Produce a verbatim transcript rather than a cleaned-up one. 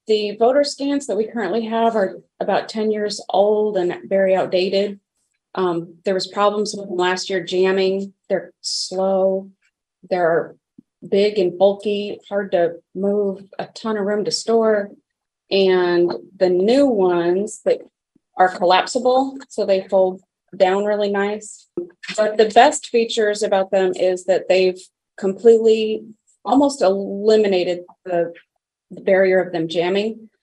The voter scans that we currently have are about ten years old and very outdated. Um, there was problems with them last year jamming. They're slow. They're big and bulky, hard to move, a ton of room to store. And the new ones that are collapsible, so they fold down really nice. But the best features about them is that they've completely almost eliminated the barrier of them jamming.